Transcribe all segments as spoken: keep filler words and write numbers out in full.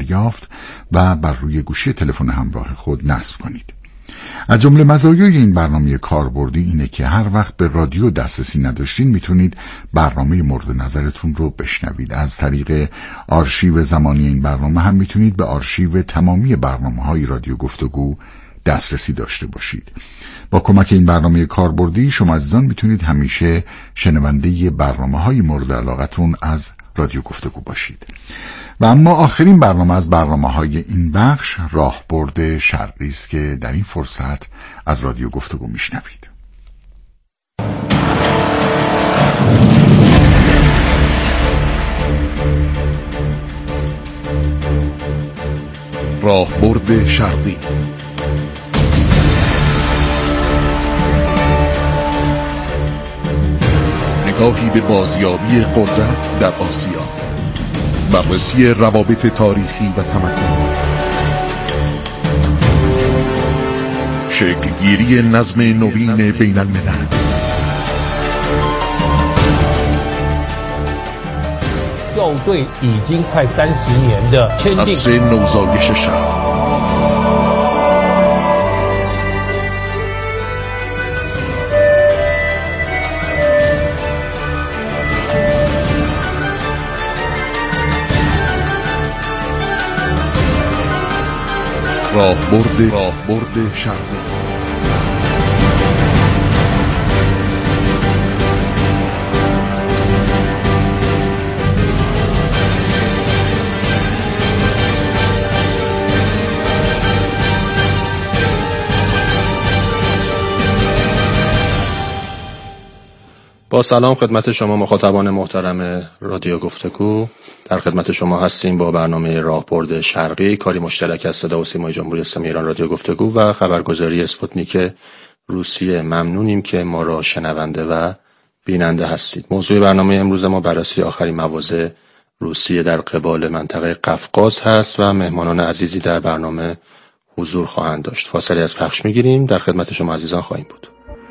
دریافت و بر روی گوشی تلفن همراه خود نصب کنید. از جمله مزایای این برنامه کاربردی اینه که هر وقت به رادیو دسترسی نداشتین میتونید برنامه مورد نظرتون رو بشنوید. از طریق آرشیو زمانی این برنامه هم میتونید به آرشیو تمامی برنامه‌های رادیو گفتگو دسترسی داشته باشید. با کمک این برنامه کاربردی شما عزیزان میتونید همیشه شنونده برنامه‌های مورد علاقتون از رادیو گفتگو باشید. و اما آخرین برنامه از برنامه‌های این بخش راهبرد شرقی است که در این فرصت از رادیو گفتگو میشنوید. راهبرد شرقی، نگاهی به بازیابی قدرت در آسیا، بررسی روابط تاریخی و تمدنی، شکلگیری نظم نوین بین الملل، 用对已经快三十年的签订 عصر نوزایش شهر، راهبرد راهبرد شرقی. با سلام خدمت شما مخاطبان محترم رادیو گفتگو. در خدمت شما هستیم با برنامه راهبرد شرقی، کاری مشترک از صدا و سیمای جمهوری اسلامی ایران رادیو گفتگو و خبرگزاری اسپوتنیک روسیه. ممنونیم که ما را شنونده و بیننده هستید. موضوع برنامه امروز ما بررسی آخرین مواضع روسیه در قبال منطقه قفقاز هست و مهمانان عزیزی در برنامه حضور خواهند داشت. فاصله از پخش میگیریم، در خدمت شما عزیزان خواهیم بود.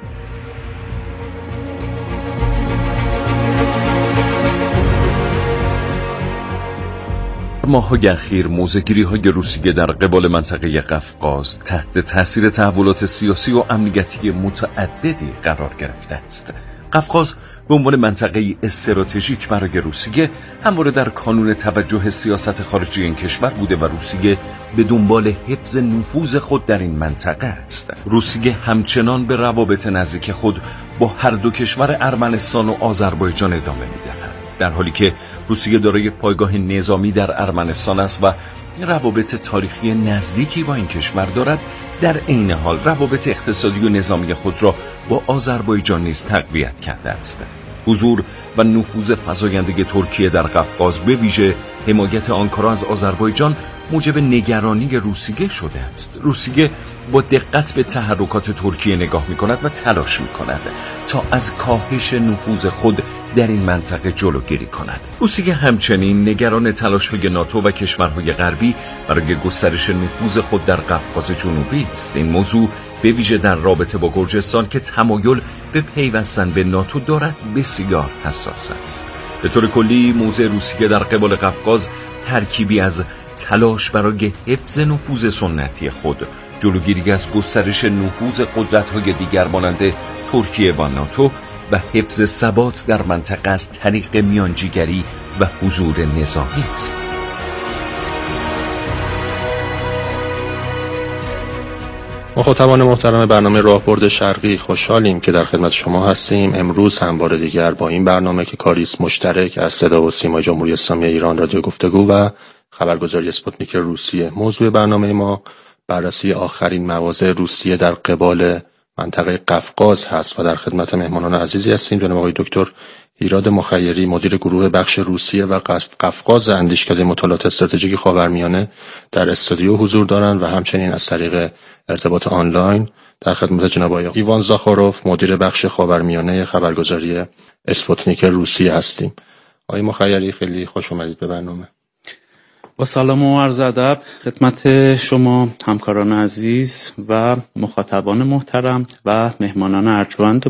ماه‌های اخیر موضع‌گیری‌های روسیه در قبال منطقه قفقاز تحت تاثیر تحولات سیاسی و امنیتی متعددی قرار گرفته است. قفقاز به عنوان منطقه استراتژیک برای روسیه همواره در کانون توجه سیاست خارجی این کشور بوده و روسیه به دنبال حفظ نفوذ خود در این منطقه است. روسیه همچنان به روابط نزدیک خود با هر دو کشور ارمنستان و آذربایجان ادامه می‌دهد، در حالی که روسیه دارای پایگاه نظامی در ارمنستان است و روابط تاریخی نزدیکی با این کشور دارد. در عین حال روابط اقتصادی و نظامی خود را با آذربایجان نیز تقویت کرده است. حضور و نفوذ فزاینده ترکیه در قفقاز، به ویژه حمایت آنکارا از آذربایجان، موجب نگرانی روسیه شده است. روسیه با دقت به تحرکات ترکیه نگاه می‌کند و تلاش می‌کند تا از کاهش نفوذ خود در این منطقه جلوگیری کند. روسیه همچنین نگران تلاش‌های ناتو و کشورهای غربی برای گسترش نفوذ خود در قفقاز جنوبی است. این موضوع به ویژه در رابطه با گرجستان که تمایل به پیوستن به ناتو دارد بسیار حساس است. به طور کلی موضع روسیه در قبال قفقاز ترکیبی از تلاش برای حفظ نفوذ سنتی خود، جلوگیری از گسترش نفوذ قدرت‌های دیگر مانند ترکیه و ناتو و حفظ ثبات در منطقه از طریق میانجیگری و حضور نظامی است. مخاطبان محترم برنامه راهبرد شرقی، خوشحالیم که در خدمت شما هستیم. امروز هم بار دیگر با این برنامه که کاری است مشترک از صدا و سیمای جمهوری اسلامی ایران رادیو گفتگو و خبرگزاری اسپوتنیک روسیه. موضوع برنامه ما بررسی آخرین مواضع روسیه در قبال منطقه قفقاز هست و در خدمت مهمانان عزیزی هستیم. جناب آقای دکتر ایراد مخیری، مدیر گروه بخش روسیه و قفقاز اندیشکده مطالعات استراتژیک خاورمیانه در استودیو حضور دارند و همچنین از طریق ارتباط آنلاین در خدمت جناب آقای ایوان زاخاروف، مدیر بخش خاورمیانه خبرگزاری اسپوتنیک روسیه هستیم. آقای مخیری، خیلی خوش اومدید به برنامه. با سلام و عرض ادب خدمت شما همکاران عزیز و مخاطبان محترم و مهمانان ارجمندمون.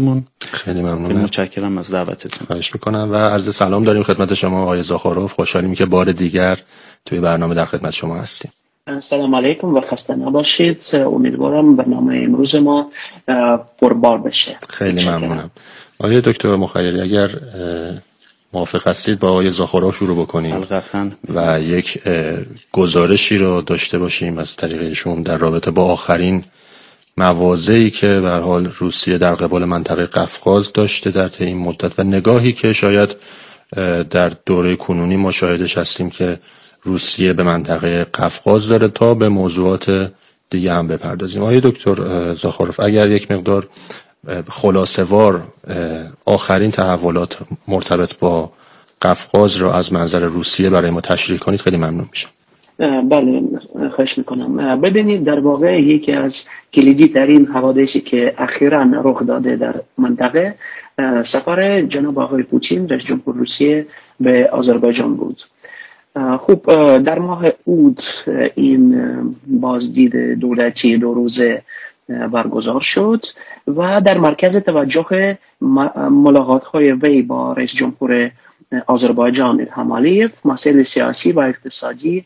خیلی ممنونم. متشکرم از دعوتتون. خواهش میکنم و عرض سلام داریم خدمت شما آقای زاخاروف. خوشحالیم که بار دیگر توی برنامه در خدمت شما هستیم. سلام علیکم و خسته نباشید. امیدوارم برنامه امروز ما پربار بشه. خیلی ممنونم. آقای دکتر مخیری اگر موافق هستید با آقای زاخاروف شروع بکنیم البته و یک گزارشی رو داشته باشیم از طریق ایشون در رابطه با آخرین مواضعی که به هر حال روسیه در قبال منطقه قفقاز داشته در طی این مدت و نگاهی که شاید در دوره کنونی ما شاهدش هستیم که روسیه به منطقه قفقاز داره تا به موضوعات دیگه هم بپردازیم. آقای دکتر زاخاروف اگر یک مقدار خلاصه‌وار آخرین تحولات مرتبط با قفقاز را از منظر روسیه برای ما تشریح کنید خیلی ممنون میشم. بله خواهش میکنم. ببینید در واقع یکی از کلیدی ترین حوادثی که اخیراً رخ داده در منطقه سفر جناب آقای پوتین رئیس جمهور روسیه به آذربایجان بود. خوب در ماه اود این بازدید دولتی دو روزه برگزار شد و در مرکز توجه ملاقات‌های وی با رئیس جمهور آذربایجان الهام علیف مسائل سیاسی و اقتصادی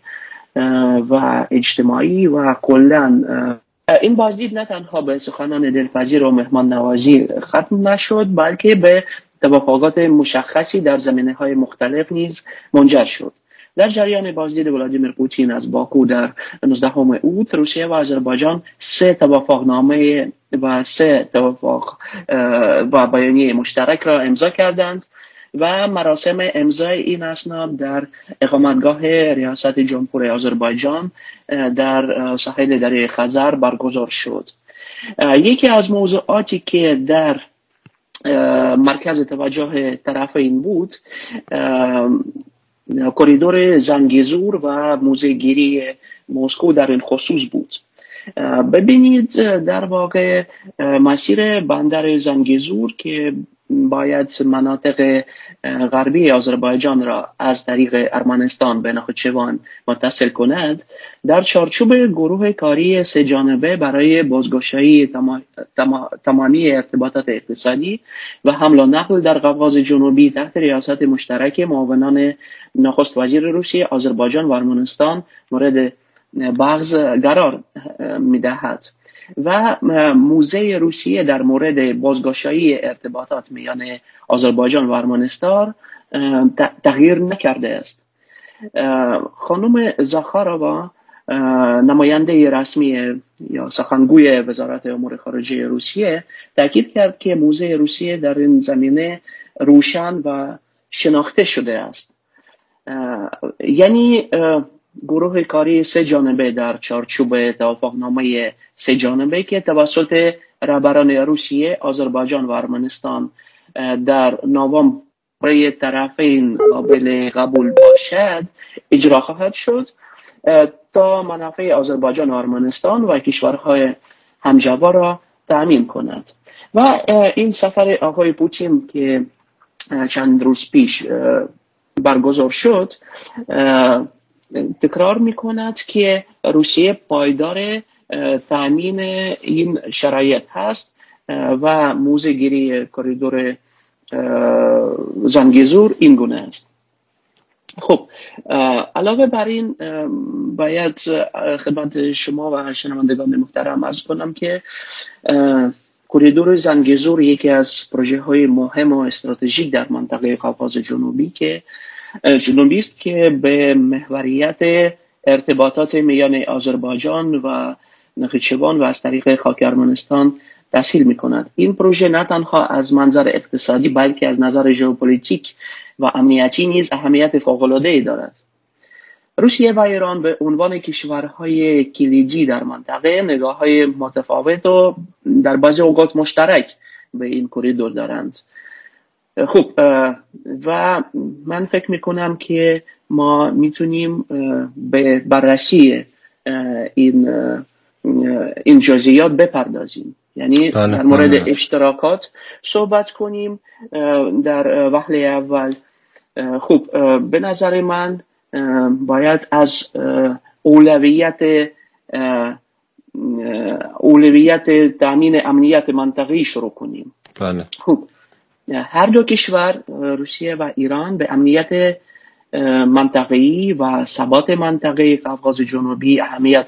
و اجتماعی و کلاً این بازدید نه تنها به سخنان دلپذیر و مهمان نوازی ختم نشد بلکه به توافقات مشخصی در زمینه‌های مختلف نیز منجر شد. در جریان بازدید ولادیمیر پوتین از باکو در نوزدهم اوت روسیه و آذربایجان سه توافقنامه و سه توافق و بیانیه مشترک را امضا کردند و مراسم امضای این اسناد در اقامتگاه ریاست جمهور آذربایجان در ساحل دریای خزر برگزار شد. یکی از موضوعاتی که در مرکز توجه طرفین بود کریدور زنگیزور و موزه‌گیری مسکو در این خصوص بود. ببینید در واقع مسیر بندر زنگیزور که باید مناطق غربی آذربایجان را از طریق ارمنستان به نخچوان متصل کند در چارچوب گروه کاری سه جانبه برای بازگشایی تمامی ارتباطات اقتصادی و حمل و نقل در قفقاز جنوبی تحت ریاست مشترک معاونان نخست وزیر روسیه، آذربایجان و ارمنستان مورد بحث قرار می‌دهد و موضع روسیه در مورد بازگشایی ارتباطات میان آذربایجان و ارمنستان تغییر نکرده است. خانم زاخارova نماینده رسمی یا سخنگوی وزارت امور خارجه روسیه تاکید کرد که موضع روسیه در این زمینه روشن و شناخته شده است. یعنی گروه کاری سه جانبه در چارچوب توافقنامه سه جانبه که توسط رهبران روسیه، آذربایجان و ارمنستان در نوامبر طرفین قابل قبول باشد اجرا خواهد شد تا منافع آذربایجان و ارمنستان و کشورهای همجوار را تأمین کند. و این سفر آقای پوتین که چند روز پیش برگزار شد تکرار می کند که روسیه پایدار تأمین این شرایط هست و موضع‌گیری کریدور زنگیزور این گونه است. خب علاوه بر این باید خدمت شما و شنوندگان محترم عرض کنم که کریدور زنگیزور یکی از پروژه های مهم و استراتژیک در منطقه قفقاز جنوبی که جنوبی است که به محوریت ارتباطات میان آذربایجان و نخچوان و از طریق خاک ارمنستان تسهیل می کند. این پروژه نه تنها از منظر اقتصادی بلکه از نظر ژئوپلیتیک و امنیتی نیز اهمیت فوق‌العاده‌ای دارد. روسیه و ایران به عنوان کشورهای کلیدی در منطقه نگاه‌های متفاوت و در بعضی اوقات مشترک به این کریدور دارند. خب و من فکر میکنم که ما میتونیم به بررسی این این جزئیات بپردازیم، یعنی در مورد اشتراکات صحبت کنیم در وهله اول. خب به نظر من باید از اولویت اولویت تامین امنیت منطقه‌ای شروع کنیم. بله. خوب، هر دو کشور روسیه و ایران به امنیت منطقه‌ای و ثبات منطقه قفقاز جنوبی اهمیت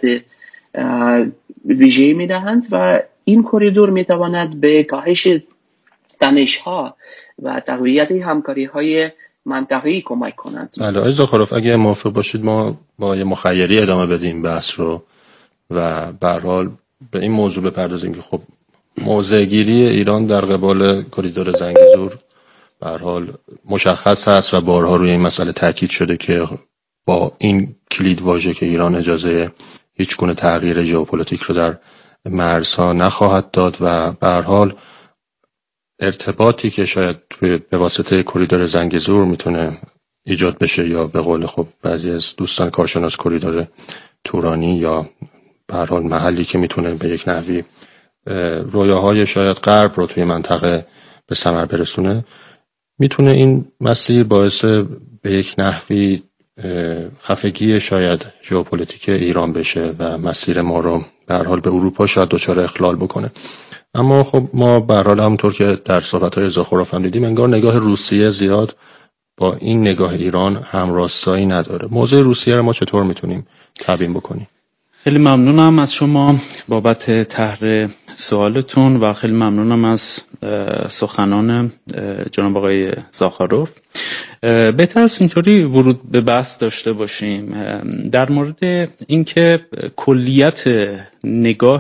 ویژه‌ای می‌دهند و این کوریدور می‌تواند به کاهش تنش‌ها و تقویت همکاری‌های منطقه‌ای کمک کند. بله آقای زاخاروف، اگه موافق باشید ما با یه مخیری ادامه بدیم بحث رو و به هر حال به این موضوع بپردازیم که خب موضع‌گیری ایران در قبال کوریدور زنگیزور به هر حال مشخص هست و بارها روی این مسئله تاکید شده که با این کلید واژه که ایران اجازه هیچ گونه تغییر ژئوپلیتیک رو در مرزها نخواهد داد و به هر حال ارتباطی که شاید به واسطه کوریدور زنگیزور میتونه ایجاد بشه یا به قول خب بعضی از دوستان کارشناس کوریدور تورانی یا به هر حال محلی که میتونه به یک نحوی رویاهای شاید غرب رو توی منطقه به ثمر برسونه، میتونه این مسیر باعث به یک نحوی خفگی شاید ژئوپلیتیک ایران بشه و مسیر ما رو به هر حال به اروپا شاید دچار اخلال بکنه. اما خب ما به هر حال همونطور که در صحبت‌های زاخاروف هم دیدیم انگار نگاه روسیه زیاد با این نگاه ایران همراستایی نداره. موضوع روسیه رو ما چطور میتونیم تبیین بکنیم؟ خیلی ممنونم از شما بابت طرح سوالتون و خیلی ممنونم از سخنان جناب آقای زاخاروف. بهتر است اینطوری ورود به بحث داشته باشیم در مورد اینکه کلیت نگاه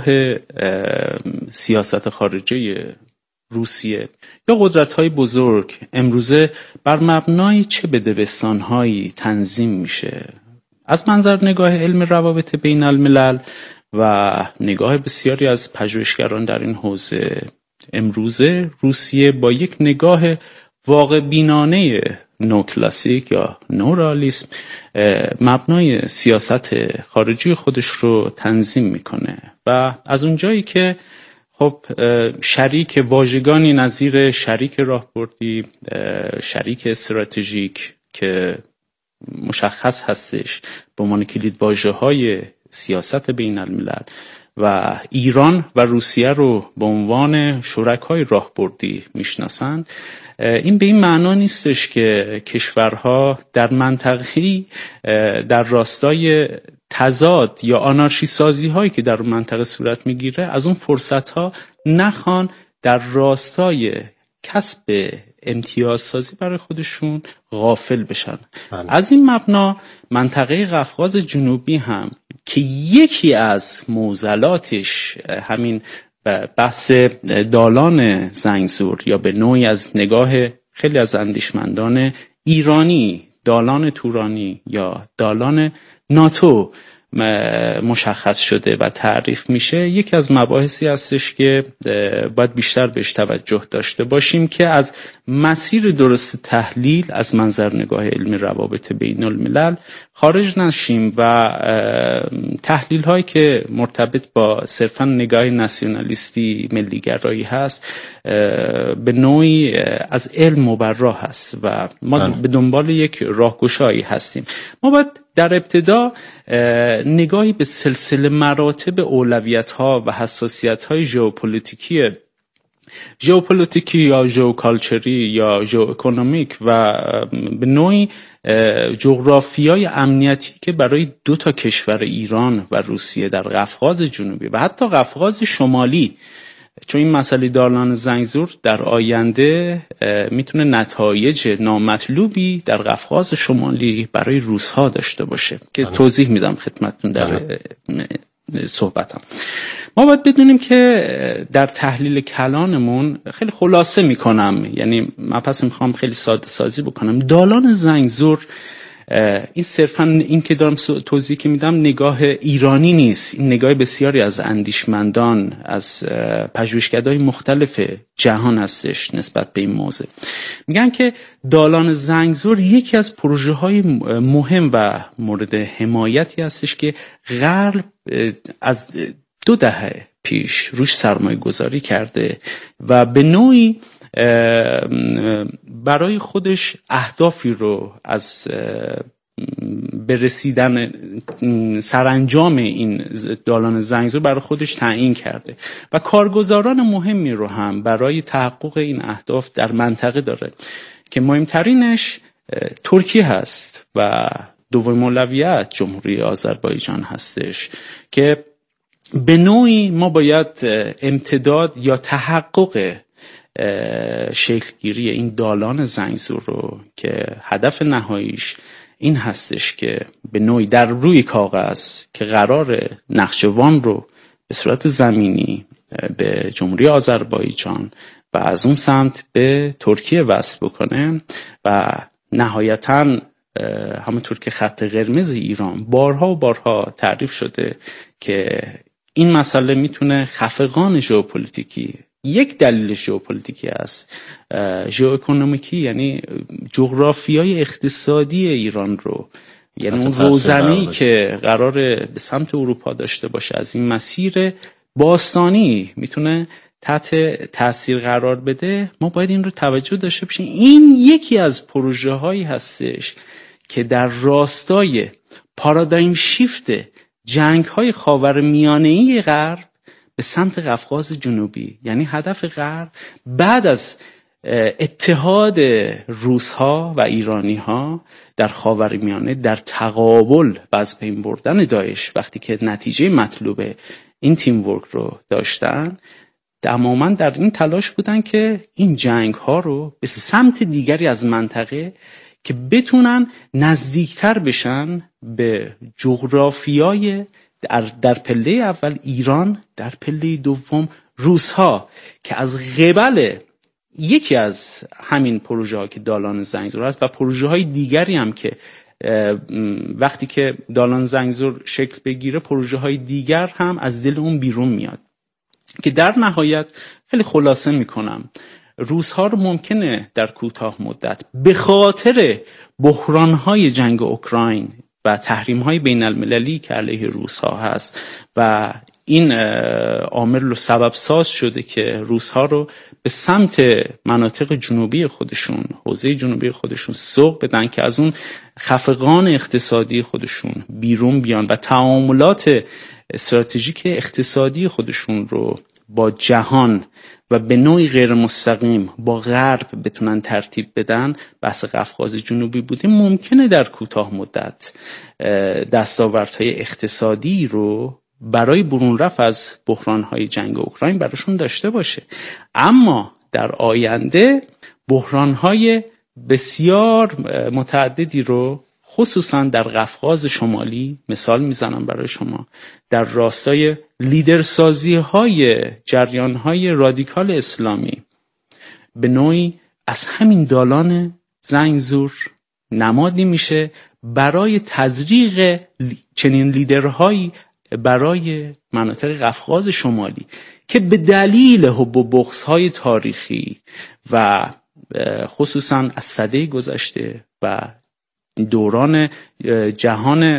سیاست خارجی روسیه یا قدرت‌های بزرگ امروزه بر مبنای چه بدبستان‌هایی تنظیم میشه. از منظر نگاه علم روابط بین الملل و نگاه بسیاری از پژوهشگران در این حوزه، امروزه روسیه با یک نگاه واقع بینانه نو کلاسیک یا نو رئالیسم مبنای سیاست خارجی خودش رو تنظیم میکنه و از اونجایی که خب شریک واژگانی نظیر شریک راهبردی، شریک استراتژیک که مشخص هستش به عنوان کلید واژه‌های سیاست بین الملل و ایران و روسیه رو به عنوان شرکای راهبردی میشناسند، این به این معنا نیستش که کشورها در منطقه‌ای در راستای تضاد یا آنارشی سازی هایی که در منطقه صورت میگیره از اون فرصت ها نخوان در راستای کسب امتیاز سازی برای خودشون غافل بشن. بله. از این مبنا منطقه قفقاز جنوبی هم که یکی از معضلاتش همین بحث دالان زنگزور یا به نوعی از نگاه خیلی از اندیشمندان ایرانی دالان تورانی یا دالان ناتو مشخص شده و تعریف میشه، یکی از مباحثی هستش که باید بیشتر بهش توجه داشته باشیم که از مسیر درست تحلیل از منظر نگاه علمی روابط بین الملل خارج نشیم و تحلیل هایی که مرتبط با صرفا نگاه ناسیونالیستی ملیگرایی هست به نوعی از علم مبرا هست و ما آن. به دنبال یک راهگشایی هستیم. ما باید در ابتدا نگاهی به سلسله مراتب اولویت‌ها و حساسیت‌های ژئوپلیتیکی ژئوپلیتیکی یا ژئوکالچری یا ژئواکونومیک و به نوعی جغرافیای امنیتی که برای دو تا کشور ایران و روسیه در قفقاز جنوبی و حتی قفقاز شمالی، چون این مسئله دالان زنگزور در آینده میتونه نتایج نامطلوبی در قفقاز شمالی برای روس‌ها داشته باشه که آنه. توضیح میدم خدمتتون در صحبتم. ما باید بدونیم که در تحلیل کلانمون خیلی خلاصه میکنم، یعنی من پس میخوام خیلی ساده سازی بکنم. دالان زنگزور این صرفا این که دارم توضیح که میدم نگاه ایرانی نیست، این نگاه بسیاری از اندیشمندان از پژوهشگرای مختلف جهان هستش نسبت به این موضوع. میگن که دالان زنگزور یکی از پروژه های مهم و مورد حمایتی هستش که غرب از دو دهه پیش روش سرمایه گذاری کرده و به نوعی برای خودش اهدافی رو از به رسیدن سرانجام این دالان زنگزور برای خودش تعیین کرده و کارگزاران مهمی رو هم برای تحقق این اهداف در منطقه داره که مهمترینش ترکیه هست و دومین اولویت جمهوری آذربایجان هستش که به نوعی ما باید امتداد یا تحقق شکلگیری این دالان زنگزور رو که هدف نهاییش این هستش که به نوعی در روی کاغذ که قرار نقشه‌وان رو به صورت زمینی به جمهوری آذربایجان و از اون سمت به ترکیه وصل بکنه و نهایتاً همونطور که خط قرمز ایران بارها و بارها تعریف شده که این مسئله میتونه خفقان ژئوپلیتیکی، یک دلیل ژئوپلیتیکی است، ژئواکونومیکی یعنی جغرافیای اقتصادی ایران رو، یعنی اون روزنه‌ای که قراره به سمت اروپا داشته باشه از این مسیر باستانی میتونه تحت تأثیر قرار بده. ما باید این رو توجه داشته باشیم. این یکی از پروژه هایی هستش که در راستای پارادایم شیفت جنگ های خاورمیانه‌ای غرب به سمت قفقاز جنوبی، یعنی هدف غرب بعد از اتحاد روس‌ها و ایرانی‌ها در خاورمیانه در تقابل و از بین بردن داعش، وقتی که نتیجه مطلوب این تیم ورک رو داشتن، تماما در این تلاش بودن که این جنگ ها رو به سمت دیگری از منطقه که بتونن نزدیکتر بشن به جغرافیای در, در پله اول ایران، در پله دوم روس ها، که از قبل یکی از همین پروژه ها که دالان زنگزور است و پروژه های دیگری هم که وقتی که دالان زنگزور شکل بگیره پروژه های دیگر هم از دل اون بیرون میاد که در نهایت خیلی خلاصه میکنم روس ها رو ممکنه در کوتاه مدت به خاطر بحران های جنگ اوکراین و تحریم های بین المللی که علیه روس ها هست و این عامل رو سبب ساز شده که روس ها رو به سمت مناطق جنوبی خودشون، حوزه جنوبی خودشون سوق بدن که از اون خفقان اقتصادی خودشون بیرون بیان و تعاملات استراتژیک اقتصادی خودشون رو با جهان و به نوعی غیر مستقیم با غرب بتونن ترتیب بدن. بحث قفقاز جنوبی بودیم ممکنه در کوتاه مدت دستاوردهای اقتصادی رو برای برون رفت از بحران‌های جنگ اوکراین براشون داشته باشه، اما در آینده بحران‌های بسیار متعددی رو خصوصا در قفقاز شمالی، مثال میزنم برای شما، در راستای لیدرسازی های جریان های رادیکال اسلامی به نوعی از همین دالان زنگزور نمادی میشه برای تزریق چنین لیدرهایی برای مناطق قفقاز شمالی که به دلیل حب و بغض های تاریخی و خصوصا از سده گذشته و دوران جهان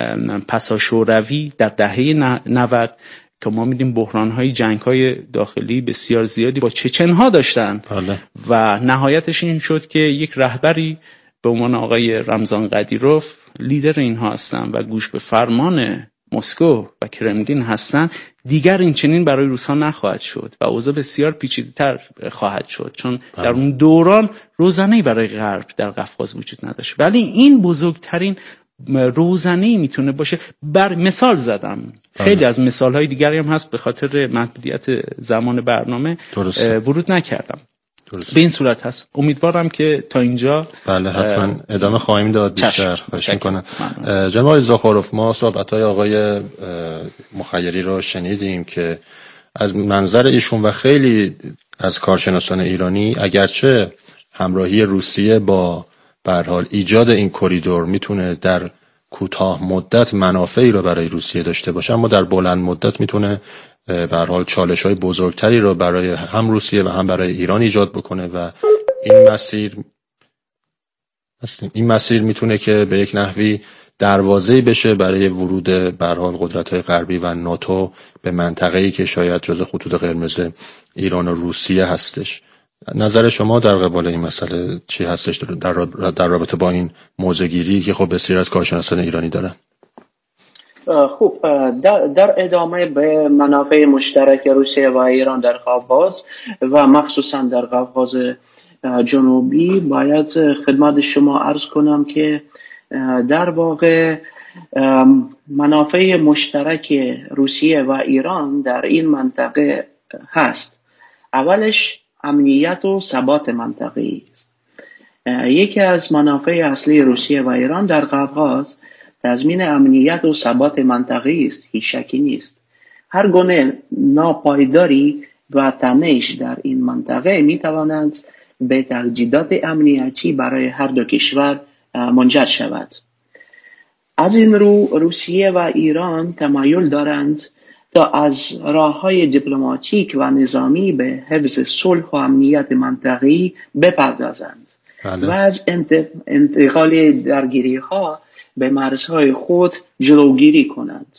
پساشوروی در دهه نود که ما میدیم بحران‌های جنگ‌های داخلی بسیار زیادی با چچن‌ها داشتن بله. و نهایتش این شد که یک رهبری به عنوان آقای رمضان قدیروف لیدر اینها هستن و گوش به فرمان مسکو و کرملین هستن، دیگر این چنین برای روس‌ها نخواهد شد و اوضاع بسیار پیچیده‌تر خواهد شد، چون در اون دوران روزنه‌ای برای غرب در قفقاز وجود نداشت. ولی این بزرگترین روزنه‌ای میتونه باشه. بر مثال زدم، خیلی از مثال‌های دیگری هم هست، به خاطر محدودیت زمان برنامه ورود نکردم. درست. به این صورت هست. امیدوارم که تا اینجا بله حتما ادامه خواهیم داد بیشتر. خواهش میکنم. جناب زاخاروف، ما صحبت‌های آقای مخیری رو شنیدیم که از منظر ایشون و خیلی از کارشناسان ایرانی اگرچه همراهی روسیه با به هر حال ایجاد این کریدور میتونه در کوتاه مدت منافعی رو برای روسیه داشته باشه، اما در بلند مدت میتونه به هر حال چالش‌های بزرگتری رو برای هم روسیه و هم برای ایران ایجاد بکنه و این مسیر این مسیر میتونه که به یک نحوی دروازه‌ای بشه برای ورود به هر حال قدرت‌های غربی و ناتو به منطقه‌ای که شاید جزو خطوط قرمز ایران و روسیه هستش. نظر شما در قبال این مسئله چی هستش در در رابطه با این موضع‌گیری که خب بسیار از کارشناسان ایرانی دارن؟ خوب، در, در ادامه به منافع مشترک روسیه و ایران در قفقاز و مخصوصا در قفقاز جنوبی باید خدمت شما عرض کنم که در واقع منافع مشترک روسیه و ایران در این منطقه هست. اولش امنیت و ثبات منطقه‌ای است. یکی از منافع اصلی روسیه و ایران در قفقاز تضمین امنیت و ثبات منطقه‌ای است، هیچ شکی نیست. هر گونه ناپایداری و تنش در این منطقه می‌تواند به تهدیدات امنیتی برای هر دو کشور منجر شود. از این رو روسیه و ایران تمایل دارند تا از راه‌های دیپلماتیک و نظامی به حفظ صلح و امنیت منطقه‌ای بپردازند بله. و از انتقال درگیری‌ها به مرزهای خود جلوگیری کنند.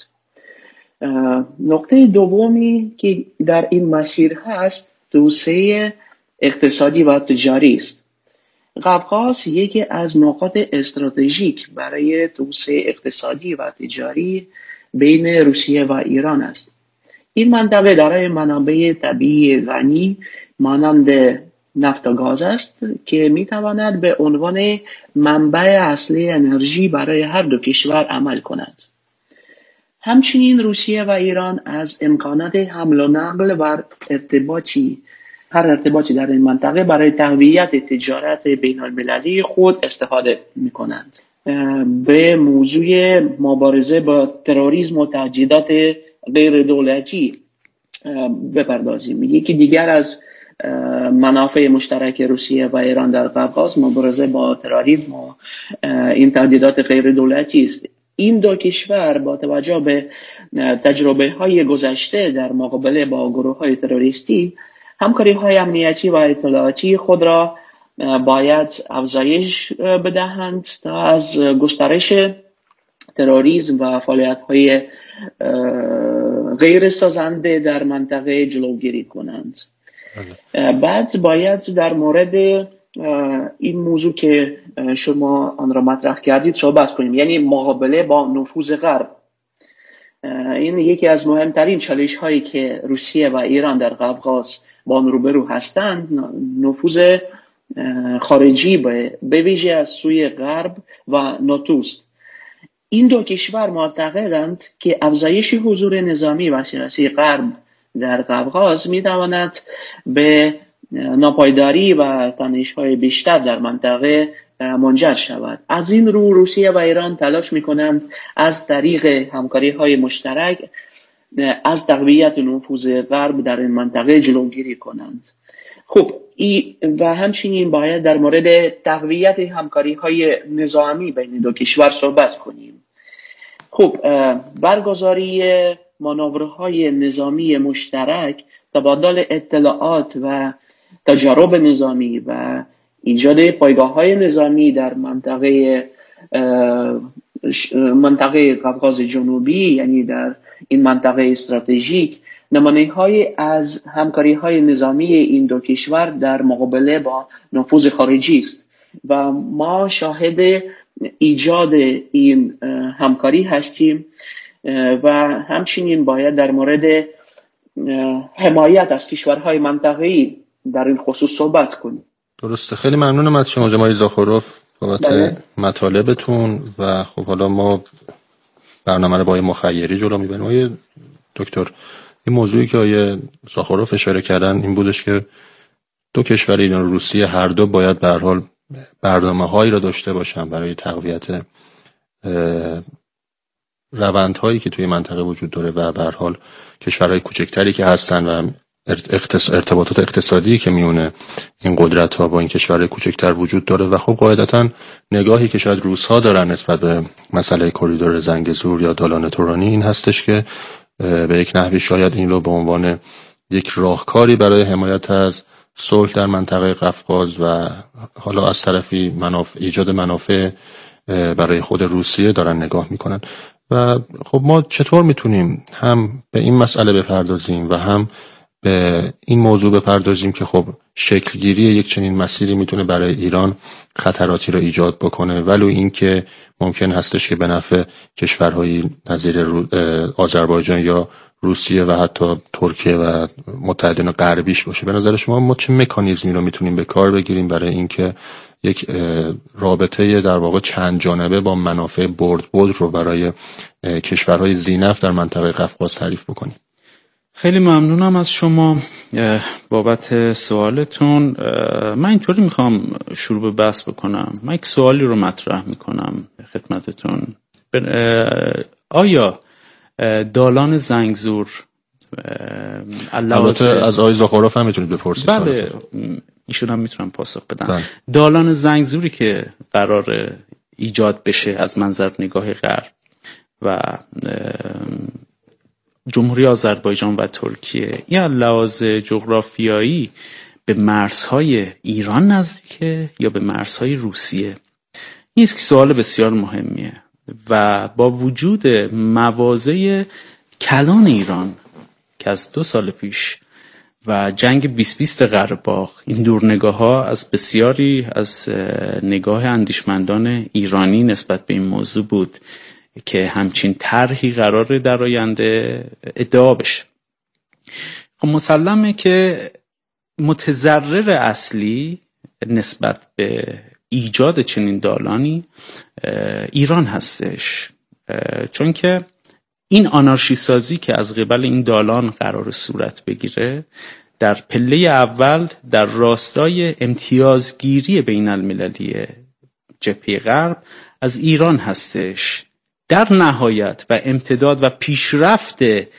نقطه دومی که در این مسیر هست توسعه اقتصادی و تجاری است. قفقاز یکی از نقاط استراتژیک برای توسعه اقتصادی و تجاری بین روسیه و ایران است. این منطقه دارای منابع طبیعی غنی مانند نفت و گاز است که میتواند به عنوان منبع اصلی انرژی برای هر دو کشور عمل کند. همچنین روسیه و ایران از امکانات حمل و نقل و ارتباطی هر ارتباطی در این منطقه برای تقویت تجارت بین المللی خود استفاده می کنند. به موضوع مبارزه با تروریسم و تهدیدات غیر دولتی بپردازیم. یکی دیگر از منافع مشترک روسیه و ایران در قفقاز مبارزه با تروریسم و این تهدیدات غیر دولتی است. این دو کشور با توجه به تجربه های گذشته در مقابله با گروه های تروریستی همکاری های امنیتی و اطلاعاتی خود را باید افزایش بدهند تا از گسترش تروریسم و فعالیت های غیر سازنده در منطقه جلوگیری کنند. بعد باید در مورد این موضوع که شما آن را مطرح کردید صحبت کنیم، یعنی مقابله با نفوذ غرب. این یکی از مهمترین چالش هایی که روسیه و ایران در قفقاز با آن روبرو هستند نفوذ خارجی به ویژه از سوی غرب و ناتو است. این دو کشور معتقدند که افزایش حضور نظامی و سیاسی غرب در قفقاز می‌تواند به ناپایداری و تنش‌های بیشتر در منطقه منجر شود. از این رو روسیه و ایران تلاش می‌کنند از طریق همکاری‌های مشترک از تقویت نفوذ غرب در این منطقه جلوگیری کنند. خب و همچنین باید در مورد تقویت همکاری‌های نظامی بین دو کشور صحبت کنیم. خب برگزاری مانورهای نظامی مشترک، تبادل اطلاعات و تجارب نظامی و ایجاد پایگاه‌های نظامی در منطقه منطقه قفقاز جنوبی، یعنی در این منطقه استراتژیک، نمونه‌های از همکاری‌های نظامی این دو کشور در مقابله با نفوذ خارجی است و ما شاهد ایجاد این همکاری هستیم و همچنین باید در مورد حمایت از کشورهای منطقه‌ای در این خصوص صحبت کنیم. درسته، خیلی ممنونم از شما جناب زاخروف بابت مطالبتون و خب حالا ما برنامه رو با مخیری جلو میبریم. آقای دکتر، این موضوعی که آقای زاخروف اشاره کردن این بودش که دو کشور ایران و روسیه هر دو باید به هر حال برنامه‌هایی را داشته باشن برای تقویت روندهایی که توی منطقه وجود داره و به هر حال کشورهای کوچکتری که هستن و ارتباطات اقتصادی که میونه این قدرت‌ها با این کشورهای کوچکتر وجود داره و خب قاعدتاً نگاهی که شاید روس‌ها دارن نسبت به مسئله کریدور زنگزور یا دالان تورانی این هستش که به یک نحوی شاید این رو به عنوان یک راهکاری برای حمایت از صلح در منطقه قفقاز و حالا از طرفی منافع ایجاد منافع برای خود روسیه دارن نگاه میکنن و خب ما چطور میتونیم هم به این مسئله بپردازیم و هم به این موضوع بپردازیم که خب شکلگیری یک چنین مسیری میتونه برای ایران خطراتی رو ایجاد بکنه، ولو این که ممکن هستش که به نفع کشورهای نظیر آذربایجان یا روسیه و حتی ترکیه و متحدین غربیش باشه. به نظر شما ما چه مکانیزمی رو میتونیم به کار بگیریم برای اینکه یک رابطه در واقع چند جانبه با منافع برد برد رو برای کشورهای ذی‌نفت در منطقه قفقاز تعریف بکنیم؟ خیلی ممنونم از شما بابت سوالتون. من اینطوری میخوام شروع به بحث بکنم. من یک سوالی رو مطرح میکنم خدمتتون. آیا دالان زنگزور البته از آقای زاخاروف هم میتونید بپرسید؟ بله، ایشون هم میتونم پاسخ بدم. بله. دالان زنگزوری که قرار ایجاد بشه از منظر نگاه غرب و جمهوری آذربایجان و ترکیه، این لحاظ جغرافیایی به مرزهای ایران نزدیکه یا به مرزهای روسیه؟ این یک سوال بسیار مهمیه و با وجود مواضع کلان ایران که از دو سال پیش و جنگ بیست بیست قره‌باغ، این دورنگاه ها از بسیاری از نگاه اندیشمندان ایرانی نسبت به این موضوع بود که همچین طرحی قراره در آینده ادعا بشه. خب مسلمه که متضرر اصلی نسبت به ایجاد چنین دالانی ایران هستش، چون که این آنارشی سازی که از قبل این دالان قرار صورت بگیره در پله اول در راستای امتیازگیری بین المللی جبهه غرب از ایران هستش. در نهایت و امتداد و پیشرفت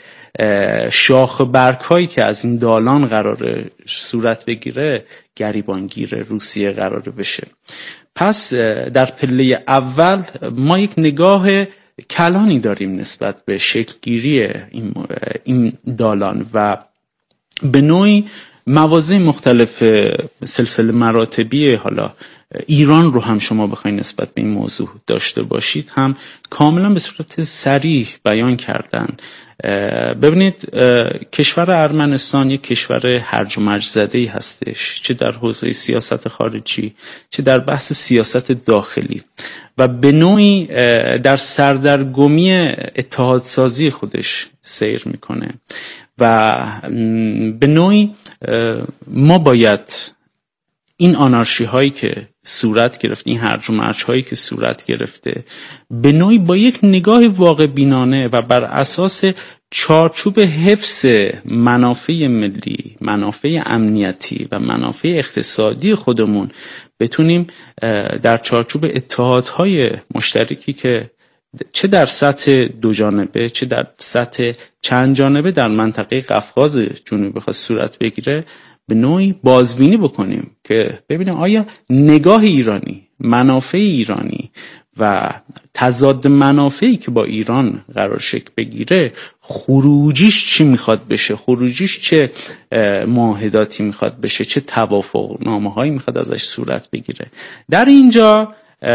شاخ برگ هایی که از این دالان قرار صورت بگیره گریبانگیر روسیه قرار بشه. پس در پله اول ما یک نگاه کلانی داریم نسبت به شکلگیری این, این دالان و به نوعی مواضع مختلف سلسله مراتبی حالا ایران رو هم شما بخواید نسبت به این موضوع داشته باشید هم کاملا به صورت صریح بیان کردن. ببینید کشور ارمنستان یک کشور هرج و مرج زده‌ای هستش، چه در حوزه سیاست خارجی چه در بحث سیاست داخلی، و به نوعی در سردرگمی اتحادسازی خودش سیر میکنه و به نوعی ما باید این آنارشی هایی که صورت گرفته، این هرج و مرج هایی که صورت گرفته، به نوعی با یک نگاه واقع بینانه و بر اساس چارچوب حفظ منافع ملی، منافع امنیتی و منافع اقتصادی خودمون بتونیم در چارچوب اتحادهای مشترکی که چه در سطح دو جانبه چه در سطح چند جانبه در منطقه قفقاز جنوبی بخواد صورت بگیره به نوعی بازبینی بکنیم که ببینیم آیا نگاه ایرانی، منافع ایرانی و تضاد منافعی که با ایران قرار شکل بگیره خروجیش چی میخواد بشه، خروجیش چه معاهداتی میخواد بشه، چه توافق نامه هایی میخواد ازش صورت بگیره. در اینجا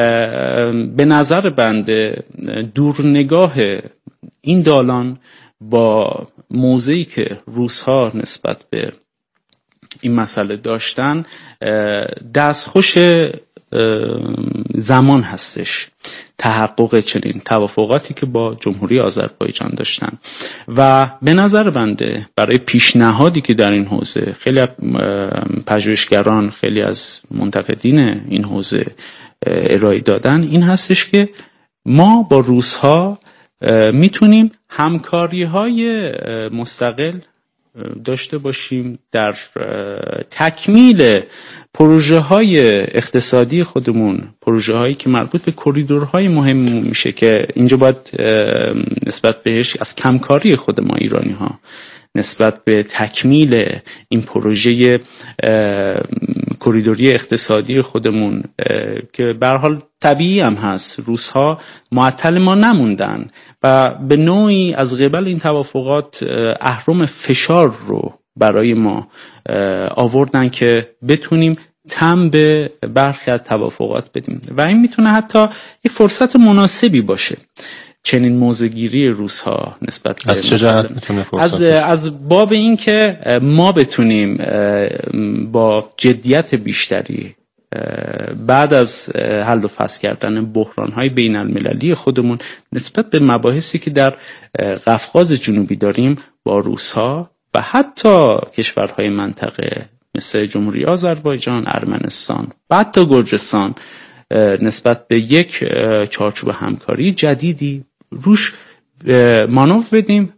به نظر بنده دور نگاه این دالان با موضعی که روس‌ها نسبت به این مسئله داشتن دستخوش زمان هستش تحقق چنین توافقاتی که با جمهوری آذربایجان داشتن و به نظر بنده برای پیشنهادی که در این حوزه خیلی از پژوهشگران، خیلی از منتقدین این حوزه ارائه دادن این هستش که ما با روس‌ها میتونیم همکاری‌های مستقل داشته باشیم در تکمیل پروژه های اقتصادی خودمون، پروژه هایی که مربوط به کریدورهای مهم میشه که اینجا باید نسبت بهش از کمکاری خود ما ایرانی ها نسبت به تکمیل این پروژه کریدوری اقتصادی خودمون که به هر حال طبیعی هم هست روس‌ها معطل ما نموندن و به نوعی از قبل این توافقات اهرم فشار رو برای ما آوردن که بتونیم تم به برخی از توافقات بدیم و این میتونه حتی یک فرصت مناسبی باشه. چنین موضع‌گیری روس‌ها نسبت به از چه جهت میتونه فرصت از باشه؟ از باب این که ما بتونیم با جدیت بیشتری بعد از حل و فصل کردن بحران‌های بین المللی خودمون نسبت به مباحثی که در قفقاز جنوبی داریم با روس‌ها و حتی کشورهای منطقه مثل جمهوری آذربایجان، ارمنستان و حتی گرجستان نسبت به یک چارچوب همکاری جدیدی روش مانور بدیم